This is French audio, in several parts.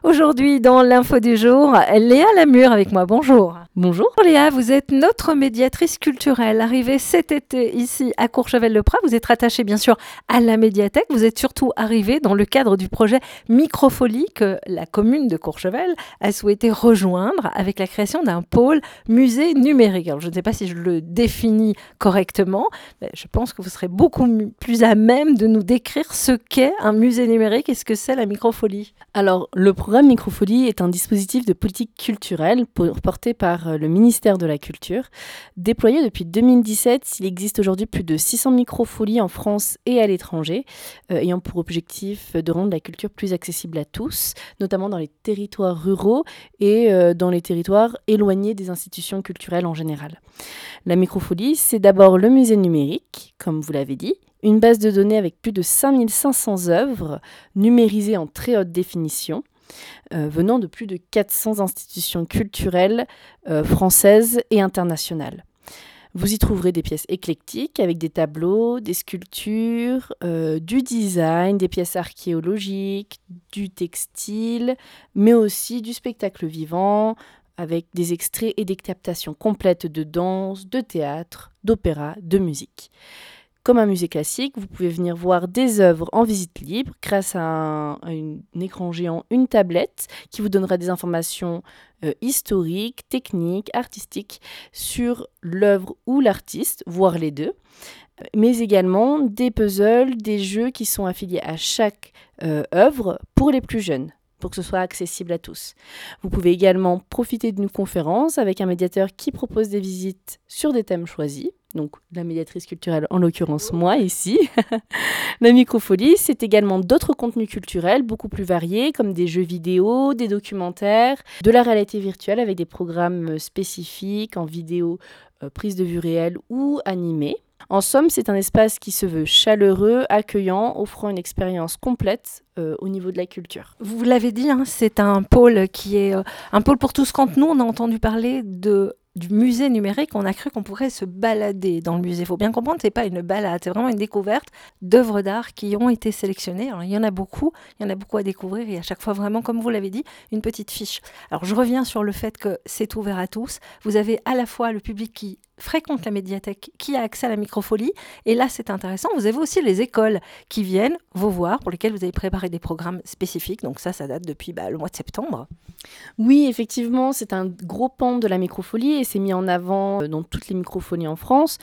Aujourd'hui, dans l'info du jour, Léa Lamure avec moi. Bonjour. Bonjour. Léa, vous êtes notre médiatrice culturelle, arrivée cet été ici à Courchevel-le-Prat. Vous êtes rattachée bien sûr à la médiathèque. Vous êtes surtout arrivée dans le cadre du projet Microfolie que la commune de Courchevel a souhaité rejoindre avec la création d'un pôle musée numérique. Alors, je ne sais pas si je le définis correctement, mais je pense que vous serez beaucoup plus à même de nous décrire ce qu'est un musée numérique et ce que c'est la Microfolie. Alors, le programme Microfolie est un dispositif de politique culturelle porté par le ministère de la Culture. Déployé depuis 2017, il existe aujourd'hui plus de 600 microfolies en France et à l'étranger, ayant pour objectif de rendre la culture plus accessible à tous, notamment dans les territoires ruraux et dans les territoires éloignés des institutions culturelles en général. La Microfolie, c'est d'abord le musée numérique, comme vous l'avez dit, une base de données avec plus de 5500 œuvres numérisées en très haute définition, venant de plus de 400 institutions culturelles françaises et internationales. Vous y trouverez des pièces éclectiques avec des tableaux, des sculptures, du design, des pièces archéologiques, du textile, mais aussi du spectacle vivant, avec des extraits et des captations complètes de danse, de théâtre, d'opéra, de musique. Comme un musée classique, vous pouvez venir voir des œuvres en visite libre grâce à un écran géant, une tablette qui vous donnera des informations historiques, techniques, artistiques sur l'œuvre ou l'artiste, voire les deux, mais également des puzzles, des jeux qui sont affiliés à chaque œuvre pour les plus jeunes, pour que ce soit accessible à tous. Vous pouvez également profiter d'une conférence avec un médiateur qui propose des visites sur des thèmes choisis. Donc la médiatrice culturelle, en l'occurrence moi ici. La Microfolie, c'est également d'autres contenus culturels beaucoup plus variés, comme des jeux vidéo, des documentaires, de la réalité virtuelle avec des programmes spécifiques en vidéo, prise de vue réelle ou animée. En somme, c'est un espace qui se veut chaleureux, accueillant, offrant une expérience complète au niveau de la culture. Vous l'avez dit, c'est un pôle qui est un pôle pour tous. Quand nous, on a entendu parler du musée numérique, on a cru qu'on pourrait se balader dans le musée. Il faut bien comprendre, ce n'est pas une balade, c'est vraiment une découverte d'œuvres d'art qui ont été sélectionnées. Alors, il y en a beaucoup à découvrir et à chaque fois vraiment, comme vous l'avez dit, une petite fiche. Alors, je reviens sur le fait que c'est ouvert à tous. Vous avez à la fois le public qui fréquente la médiathèque, qui a accès à la Microfolie. Et là, c'est intéressant. Vous avez aussi les écoles qui viennent vous voir, pour lesquelles vous avez préparé des programmes spécifiques. Donc ça date depuis le mois de septembre. Oui, effectivement, c'est un gros pan de la Microfolie et c'est mis en avant dans toutes les microfolies en France.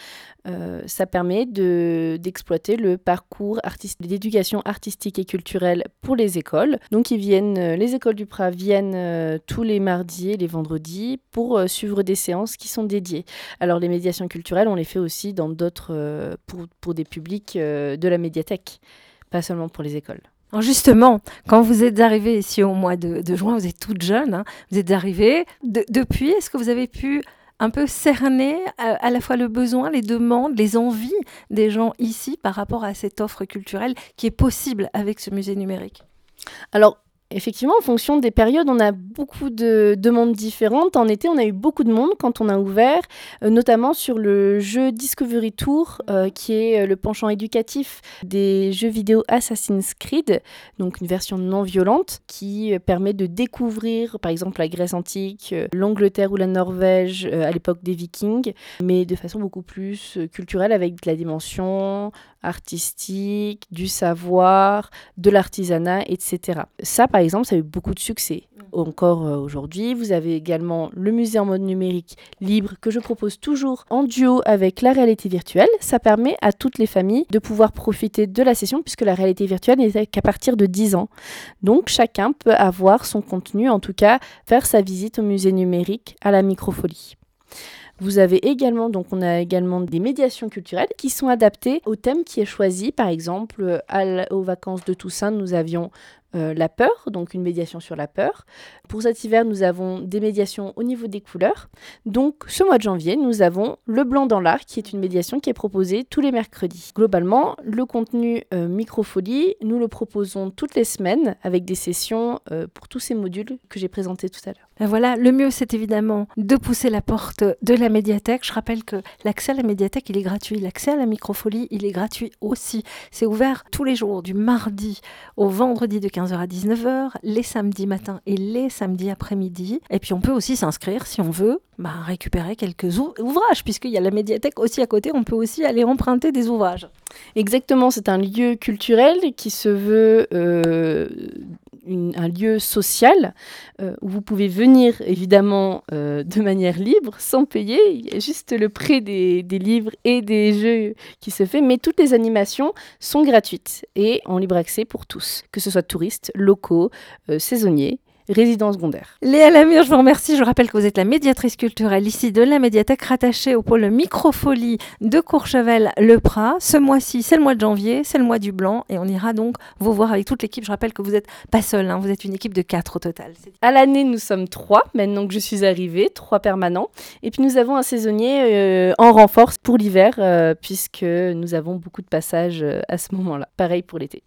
Ça permet d'exploiter le parcours d'éducation artistique et culturelle pour les écoles. Donc les écoles du Prat viennent tous les mardis et les vendredis pour suivre des séances qui sont dédiées. Alors les médiations culturelles, on les fait aussi dans d'autres pour des publics de la médiathèque, pas seulement pour les écoles. Alors justement, quand vous êtes arrivée ici au mois de juin, vous êtes toute jeune, vous êtes arrivée. Depuis, est-ce que vous avez pu un peu cerner à la fois le besoin, les demandes, les envies des gens ici par rapport à cette offre culturelle qui est possible avec ce musée numérique ? Alors, effectivement, en fonction des périodes, on a beaucoup de demandes différentes. En été, on a eu beaucoup de monde quand on a ouvert, notamment sur le jeu Discovery Tour, qui est le penchant éducatif des jeux vidéo Assassin's Creed, donc une version non violente qui permet de découvrir, par exemple, la Grèce antique, l'Angleterre ou la Norvège à l'époque des Vikings, mais de façon beaucoup plus culturelle avec de la dimension artistique, du savoir, de l'artisanat, etc. Ça, par exemple, ça a eu beaucoup de succès. Encore aujourd'hui, vous avez également le musée en mode numérique libre que je propose toujours en duo avec la réalité virtuelle. Ça permet à toutes les familles de pouvoir profiter de la session puisque la réalité virtuelle n'est qu'à partir de 10 ans. Donc, chacun peut avoir son contenu, en tout cas, faire sa visite au musée numérique à la Microfolie. Vous avez également, donc on a également des médiations culturelles qui sont adaptées au thème qui est choisi. Par exemple, aux vacances de Toussaint, nous avions la peur, donc une médiation sur la peur. Pour cet hiver, nous avons des médiations au niveau des couleurs. Donc, ce mois de janvier, nous avons le blanc dans l'art, qui est une médiation qui est proposée tous les mercredis. Globalement, le contenu Microfolie, nous le proposons toutes les semaines avec des sessions pour tous ces modules que j'ai présentés tout à l'heure. Ben voilà, le mieux, c'est évidemment de pousser la porte de la médiathèque. Je rappelle que l'accès à la médiathèque, il est gratuit. L'accès à la Microfolie, il est gratuit aussi. C'est ouvert tous les jours, du mardi au vendredi de 15h à 19h, les samedis matins et les samedis après-midi. Et puis on peut aussi s'inscrire si on veut récupérer quelques ouvrages, puisqu'il y a la médiathèque aussi à côté, on peut aussi aller emprunter des ouvrages. Exactement, c'est un lieu culturel qui se veut un lieu social où vous pouvez venir évidemment de manière libre, sans payer. Il y a juste le prêt des livres et des jeux qui se fait, mais toutes les animations sont gratuites et en libre accès pour tous, que ce soit touristes, locaux, saisonniers, résidents secondaires. Léa Lamure, je vous remercie. Je rappelle que vous êtes la médiatrice culturelle ici de la médiathèque rattachée au pôle Microfolie de Courchevel-le-Prat. Ce mois-ci, c'est le mois de janvier, c'est le mois du blanc et on ira donc vous voir avec toute l'équipe. Je rappelle que vous n'êtes pas seul, vous êtes une équipe de 4 au total. À l'année, nous sommes 3, maintenant que je suis arrivée, 3 permanents. Et puis nous avons un saisonnier en renfort pour l'hiver, puisque nous avons beaucoup de passages à ce moment-là. Pareil pour l'été.